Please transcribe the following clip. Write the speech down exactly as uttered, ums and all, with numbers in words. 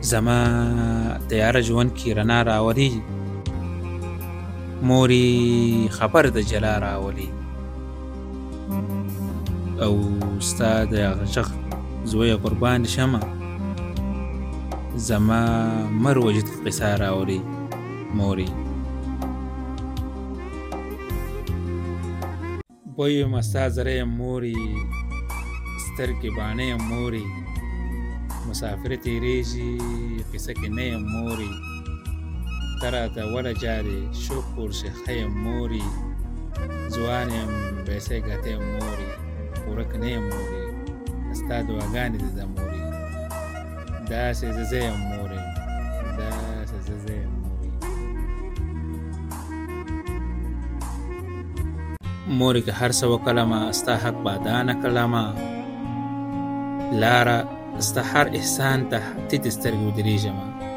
زما تیاره ژوند کې رڼا راولي، مورې خبر د جلا راولي، او ستا د هغه غږ زویه قربان شمه، زما مر وجود قصه راولي مورې. بوی یم ستا زره یم مورې، سترګې باڼه یم مورې، مسافر تیریږي قصه کې نه یم مورې، ته راته وله جارې شوق پورشي ښه یم مورې، ځوان یم پیسې ګټې یم مورې، ورک نه یم مورې، ستا دعاګانې دي ده مورې، داسې زه زه یم مورې، داسې زه زه یم مورې. مورې که هر څه وکړمه ستا حق به ادا نه کړمه، لاره ستا هر احسان ته تیت سترګې ودرېږمه.